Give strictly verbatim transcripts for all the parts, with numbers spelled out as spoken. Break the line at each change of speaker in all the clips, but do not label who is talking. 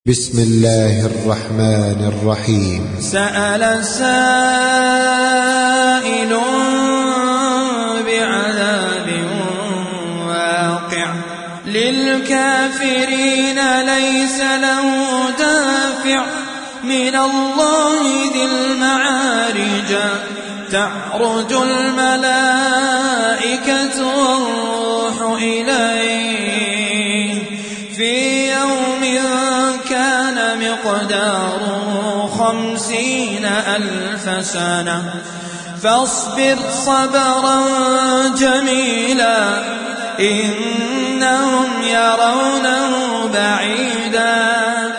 بسم الله الرحمن الرحيم.
سأل سائل بعذاب واقع للكافرين ليس له دافع من الله ذي المعارج تعرج الملائكة والروح إليه في يوم كان مقداره خمسين ألف سنة فاصبر صبرا جميلا إنهم يرونه بعيدا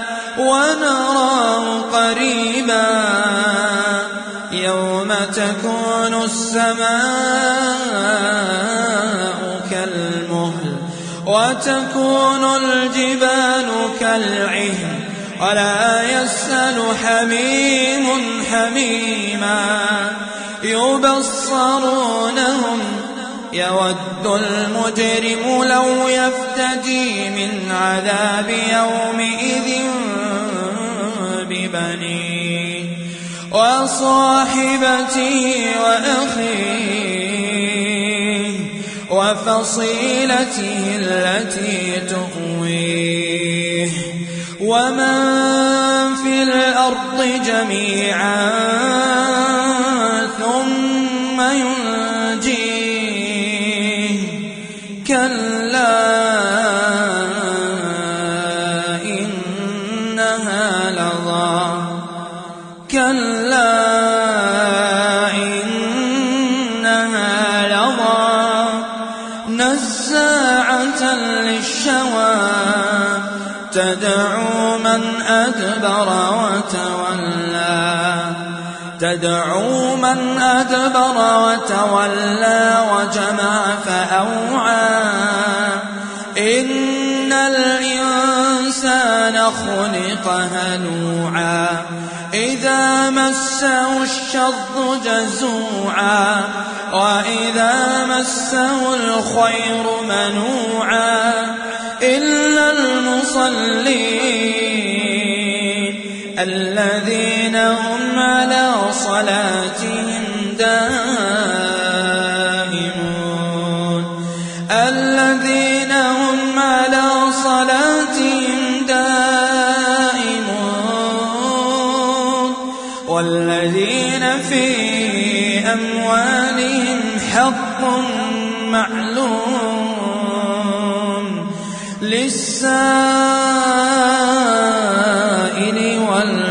ونراه قريبا يوم تكون السماء كالمهل وتكون الجبال كالعهن ولا يسأل حميم حميما يبصرونهم يود المجرم لو يفتدي من عذاب يومئذ ببنيه وصاحبته وأخيه وفصيلته التي تؤويه ومن في الأرض جميعا ثم ينجيه كلا إنها لظى كلا إنها لظى نزاعة للشوى تدعو من أدبر وتولى تدعو من أدبر وتولى وجمع فأوعى إن الإنسان خلق هلوعا إذا مسه الشر جزوعا وإذا مسه الخير منوعا إلا المصلين الذين هم على صلاتهم دائمون الذين هم على صلاتهم دائمون والذين في أموالهم حق معلوم للسائل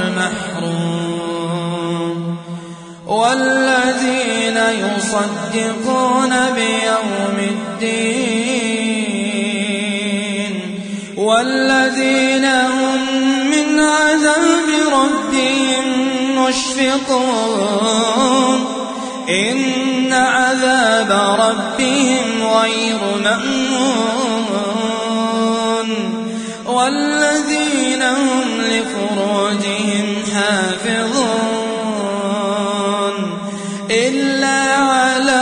والمحروم والذين يصدقون بيوم الدين والذين هم من عذاب ربهم مشفقون إن عذاب ربهم غير مأمون والذين هم لفروجهم حافظون إلا على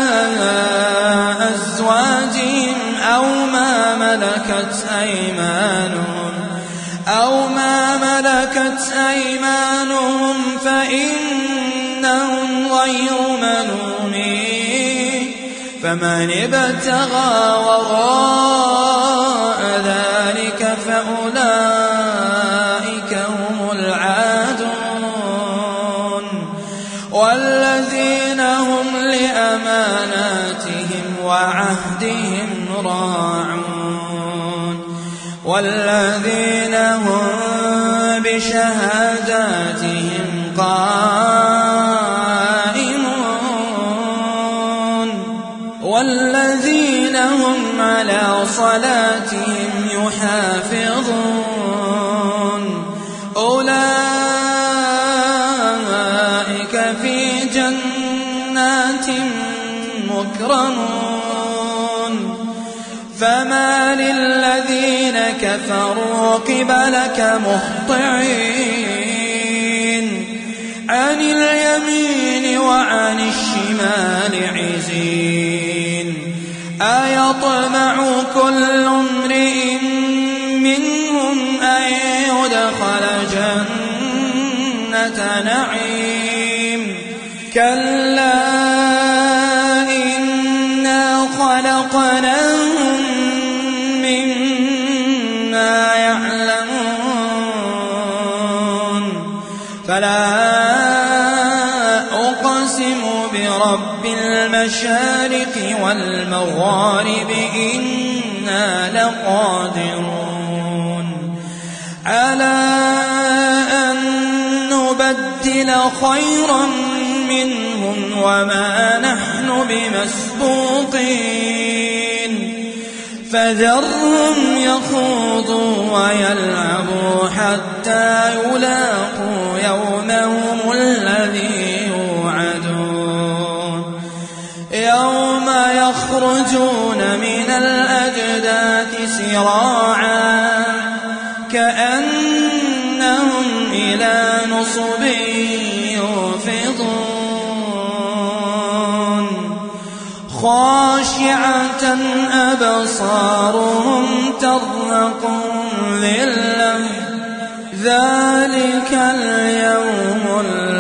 أزواجهم أو ما ملكت أيمانهم أو ما ملكت أيمانهم فإنهم غير ملومين فمن ابتغى وراء ذلك فأولئك هم العادون والذين هم لأماناتهم وعهدهم راعون والذين هم بشهاداتهم قائمون والذين هم على صلاتهم يحافظون أولئك في جنات مكرمون فما للذين كفروا قبلك مهطعين عن اليمين وعن الشمال عزين أيطمع كل امرئ منهم أن يدخل جنة نعيم كلا إنا خلقناهم مما يعلمون فلا أقسم برب المشارق والمغارب إنا لقادرون على أن نبدل خيرا منهم وما نحن بمسبوقين فذرهم يخوضوا ويلعبوا حتى يلاقوا يومهم الذي يوعدون يوم يخرجون من الأجداث سراعا كأنهم إلى نصب يوفضون خاشعة أبصارهم ترهقهم ذلة ذلك اليوم